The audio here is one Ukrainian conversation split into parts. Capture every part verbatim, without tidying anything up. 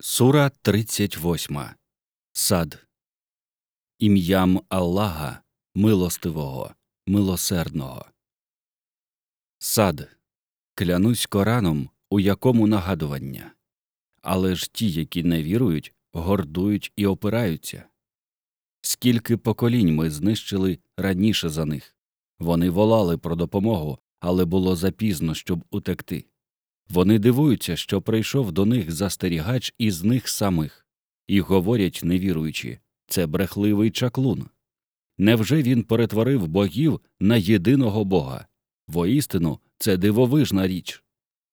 Сура тридцять восьма. Сад. Ім'ям Аллаха, милостивого, милосердного. Сад. Клянусь Кораном, у якому нагадування. Але ж ті, які не вірують, гордують і опираються. Скільки поколінь ми знищили раніше за них. Вони волали про допомогу, але було запізно, щоб утекти. Вони дивуються, що прийшов до них застерігач із них самих. І говорять невіруючі – це брехливий чаклун. Невже він перетворив богів на єдиного Бога? Воістину, це дивовижна річ.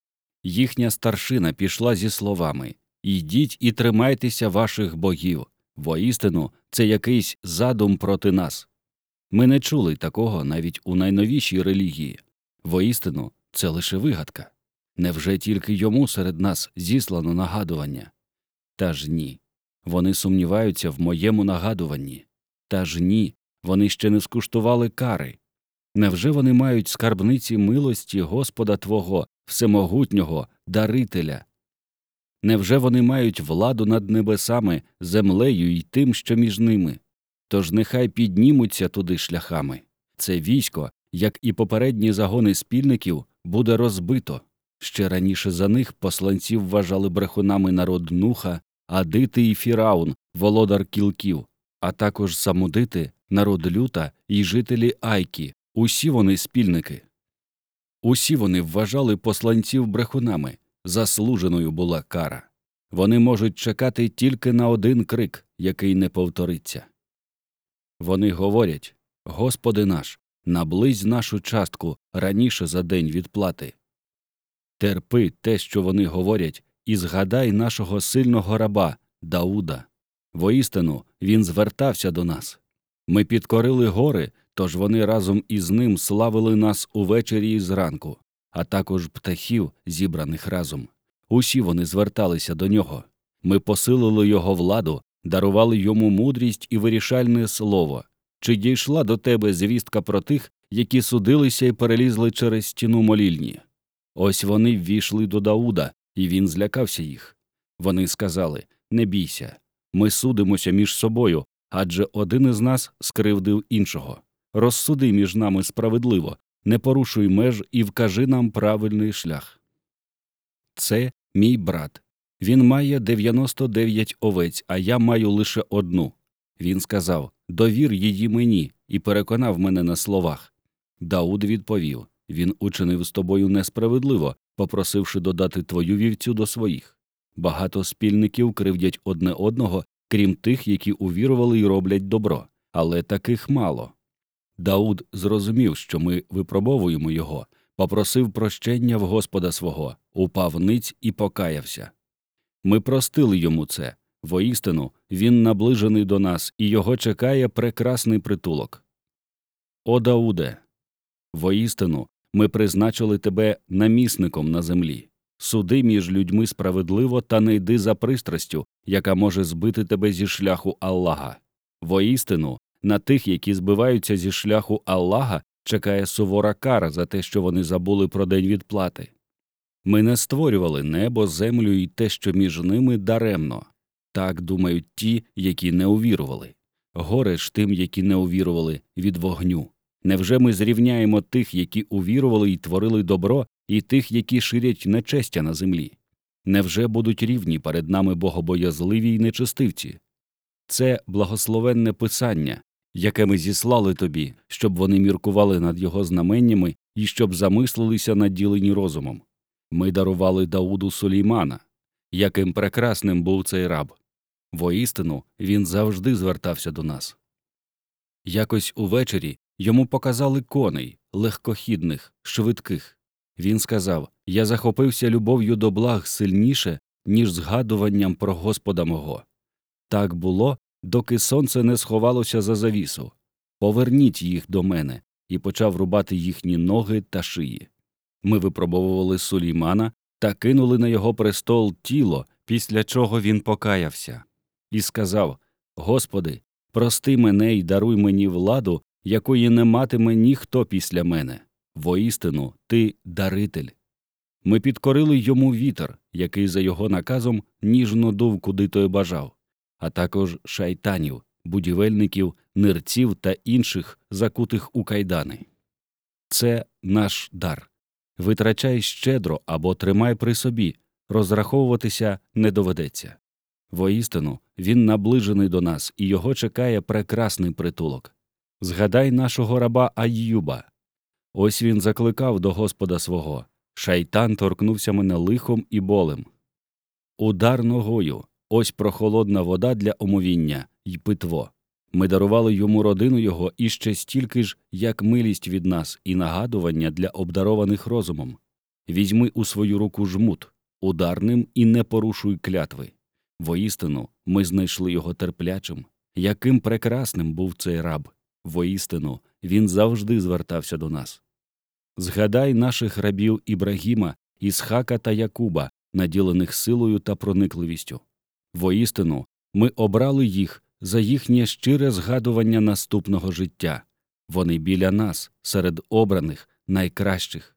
Їхня старшина пішла зі словами «Ідіть і тримайтеся ваших богів. Воістину, це якийсь задум проти нас». Ми не чули такого навіть у найновішій релігії. Воістину, це лише вигадка. Невже тільки йому серед нас зіслано нагадування? Та ж ні. Вони сумніваються в моєму нагадуванні. Та ж ні. Вони ще не скуштували кари. Невже вони мають скарбниці милості Господа Твого, Всемогутнього, Дарителя? Невже вони мають владу над небесами, землею й тим, що між ними? Тож нехай піднімуться туди шляхами. Це військо, як і попередні загони спільників, буде розбито. Ще раніше за них посланців вважали брехунами народ Нуха, Адити і Фіраун, володар кілків, а також самудити, народ Люта і жителі Айкі. Усі вони спільники. Усі вони вважали посланців брехунами. Заслуженою була кара. Вони можуть чекати тільки на один крик, який не повториться. Вони говорять: «Господи наш, наблизь нашу частку раніше за день відплати». Терпи те, що вони говорять, і згадай нашого сильного раба Дауда. Воістину, він звертався до нас. Ми підкорили гори, тож вони разом із ним славили нас увечері і зранку, а також птахів, зібраних разом. Усі вони зверталися до нього. Ми посилили його владу, дарували йому мудрість і вирішальне слово. Чи дійшла до тебе звістка про тих, які судилися і перелізли через стіну молільні? Ось вони ввійшли до Дауда, і він злякався їх. Вони сказали: «Не бійся, ми судимося між собою, адже один із нас скривдив іншого. Розсуди між нами справедливо, не порушуй меж і вкажи нам правильний шлях. Це мій брат. Він має дев'яносто дев'ять овець, а я маю лише одну». Він сказав: «Довір її мені», і переконав мене на словах. Дауд відповів: «Він учинив з тобою несправедливо, попросивши додати твою вівцю до своїх. Багато спільників кривдять одне одного, крім тих, які увірували й роблять добро, але таких мало». Дауд зрозумів, що ми випробовуємо його, попросив прощення в Господа свого, упав ниць і покаявся. Ми простили йому це. Воістину, він наближений до нас, і його чекає прекрасний притулок. О Дауде! Воістину, ми призначили тебе намісником на землі. Суди між людьми справедливо та не йди за пристрастю, яка може збити тебе зі шляху Аллаха. Воістину, на тих, які збиваються зі шляху Аллаха, чекає сувора кара за те, що вони забули про день відплати. Ми не створювали небо, землю і те, що між ними, даремно. Так думають ті, які не увірували. Горе ж тим, які не увірували, від вогню. Невже ми зрівняємо тих, які увірували і творили добро, і тих, які ширять нечестя на землі? Невже будуть рівні перед нами богобоязливі й нечестивці? Це благословенне писання, яке ми зіслали тобі, щоб вони міркували над його знаменнями і щоб замислилися наділені розумом. Ми дарували Дауду Сулеймана. Яким прекрасним був цей раб! Воістину, він завжди звертався до нас. Якось увечері йому показали коней, легкохідних, швидких. Він сказав: «Я захопився любов'ю до благ сильніше, ніж згадуванням про Господа мого». Так було, доки сонце не сховалося за завісу. Поверніть їх до мене, і почав рубати їхні ноги та шиї. Ми випробовували Сулеймана та кинули на його престол тіло, після чого він покаявся. І сказав: «Господи, прости мене й даруй мені владу, якої не матиме ніхто після мене. Воістину, ти – даритель». Ми підкорили йому вітер, який за його наказом ніжно дув, куди той бажав, а також шайтанів, будівельників, нирців та інших, закутих у кайдани. Це наш дар. Витрачай щедро або тримай при собі, розраховуватися не доведеться. Воістину, він наближений до нас, і його чекає прекрасний притулок. Згадай нашого раба Айюба. Ось він закликав до Господа свого. Шайтан торкнувся мене лихом і болем. Удар ногою – ось прохолодна вода для омовіння й питво. Ми дарували йому родину його і ще стільки ж, як милість від нас і нагадування для обдарованих розумом. Візьми у свою руку жмут, удар ним і не порушуй клятви. Воістину, ми знайшли його терплячим. Яким прекрасним був цей раб. Воістину, він завжди звертався до нас. Згадай наших рабів Ібрагіма, Ісхака та Якуба, наділених силою та проникливістю. Воістину, ми обрали їх за їхнє щире згадування наступного життя. Вони біля нас, серед обраних, найкращих.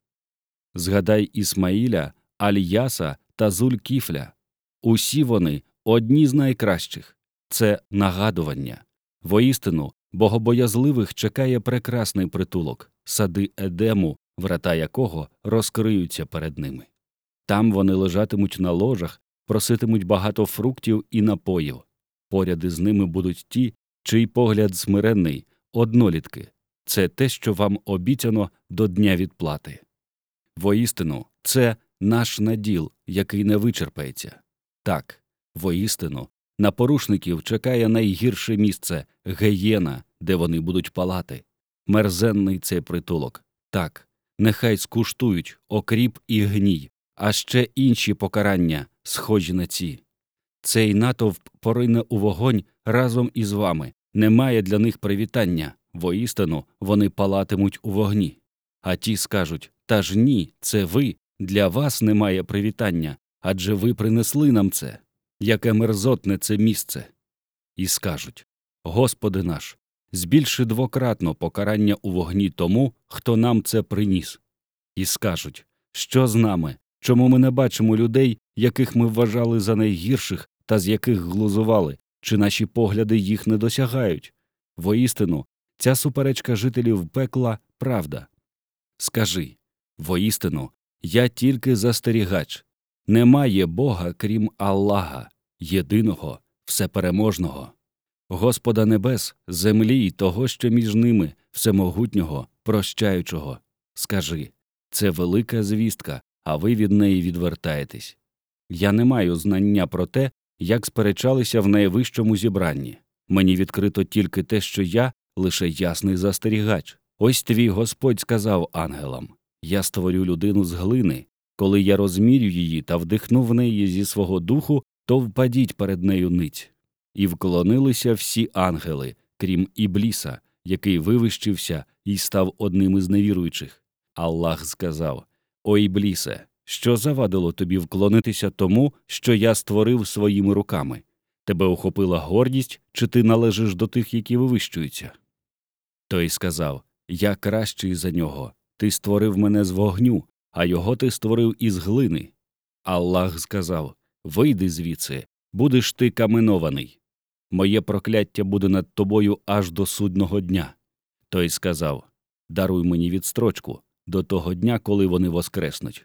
Згадай Ісмаїля, Аль-Яса та Зуль-Кіфля. Усі вони одні з найкращих. Це нагадування. Воістину, богобоязливих чекає прекрасний притулок, сади Едему, врата якого розкриються перед ними. Там вони лежатимуть на ложах, проситимуть багато фруктів і напоїв. Поряд із ними будуть ті, чий погляд смиренний, однолітки. Це те, що вам обіцяно до дня відплати. Воістину, це наш наділ, який не вичерпається. Так, воістину, на порушників чекає найгірше місце – геєна, де вони будуть палати. Мерзенний цей притулок. Так, нехай скуштують окріп і гній, а ще інші покарання, схожі на ці. Цей натовп порине у вогонь разом із вами. Немає для них привітання. Воістину, вони палатимуть у вогні. А ті скажуть: «Та ж ні, це ви, для вас немає привітання, адже ви принесли нам це. Яке мерзотне це місце!» І скажуть: «Господи наш, збільши двократно покарання у вогні тому, хто нам це приніс». І скажуть: «Що з нами? Чому ми не бачимо людей, яких ми вважали за найгірших та з яких глузували? Чи наші погляди їх не досягають?» Воістину, ця суперечка жителів пекла – правда. Скажи: «Воістину, я тільки застерігач. Немає Бога, крім Аллаха, єдиного, всепереможного, Господа небес, землі й того, що між ними, всемогутнього, прощаючого». Скажи: «Це велика звістка, а ви від неї відвертаєтесь». Я не маю знання про те, як сперечалися в найвищому зібранні. Мені відкрито тільки те, що я – лише ясний застерігач. Ось твій Господь сказав ангелам: «Я створю людину з глини. Коли я розмірю її та вдихну в неї зі свого духу, то впадіть перед нею ниць». І вклонилися всі ангели, крім Ібліса, який вивищився і став одним із невіруючих. Аллах сказав: «О Іблісе, що завадило тобі вклонитися тому, що я створив своїми руками? Тебе охопила гордість, чи ти належиш до тих, які вивищуються?» Той сказав: «Я кращий за нього. Ти створив мене з вогню, а його ти створив із глини». Аллах сказав: «Вийди звідси, будеш ти каменований. Моє прокляття буде над тобою аж до судного дня». Той сказав: «Даруй мені відстрочку до того дня, коли вони воскреснуть».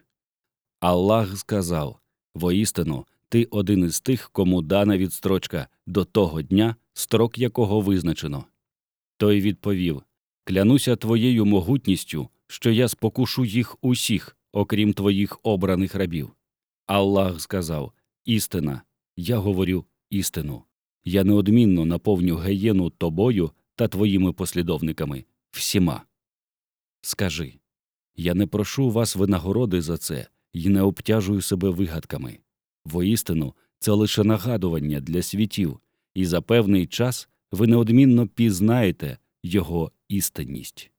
Аллах сказав: «Воістину, ти один із тих, кому дана відстрочка до того дня, строк якого визначено». Той відповів: «Клянуся твоєю могутністю, що я спокушу їх усіх, окрім твоїх обраних рабів». Аллах сказав: «Істина, я говорю істину. Я неодмінно наповню геєну тобою та твоїми послідовниками, всіма». Скажи: «Я не прошу вас винагороди за це й не обтяжую себе вигадками. Воістину, це лише нагадування для світів, і за певний час ви неодмінно пізнаєте його істинність».